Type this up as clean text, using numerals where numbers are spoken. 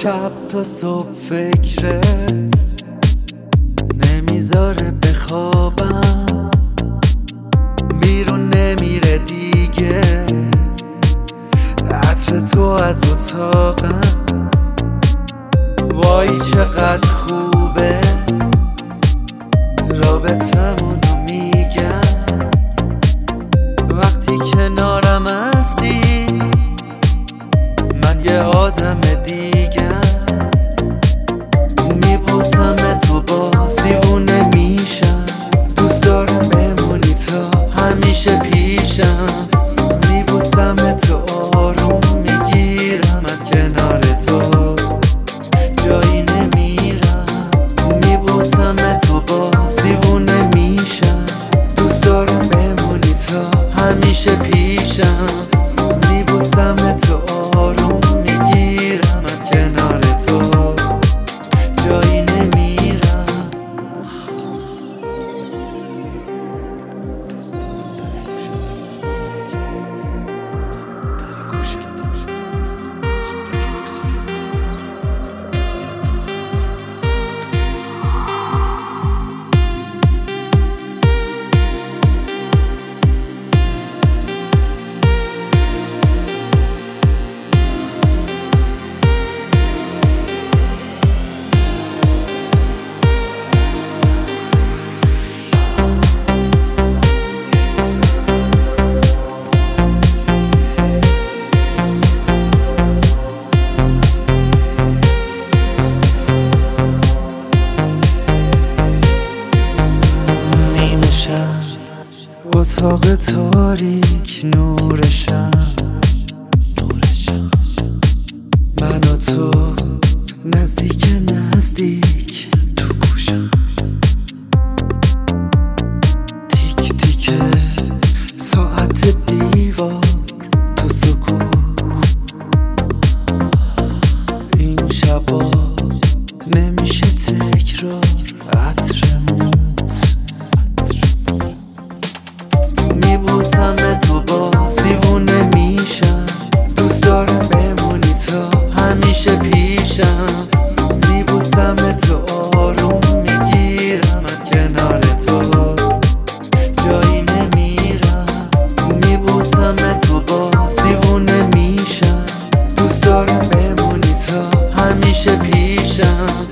شب تا صبح فکرت نمیذاره بخوابم، بیرون نمیره دیگه عطر تو از اتاقم. وای چقدر خوبه رابطمونو میگم، وقتی کنارم هستی من یه آدم دیگم. میبوسم تو باز دیوونه میشم، دوست دارم بمونی تا همیشه پیشم. میبوسم تو آروم میگیرم، از کنار تو جایی نمیرم. میبوسم تو باز دیوونه میشم، دوست دارم بمونی تا همیشه پیشم. میبوسم تو آروم میگیرم، از کنار تو جایی نمیرم. اتاق تاریک نورشم، من و تو نزدیک نزدیک تو گوشم. تیک تیک ساعت دیوار تو سکوت، این شبا نمیشه تکرار عطرمون. میبوسم تو باز دیوونه میشم، دوست دارم بمونی تا همیشه پیشم. میبوسم تو آروم میگیرم، از کنار تو جایی نمیرم. میبوسم تو باز دیوونه میشم، دوست دارم بمونی تا همیشه پیشم.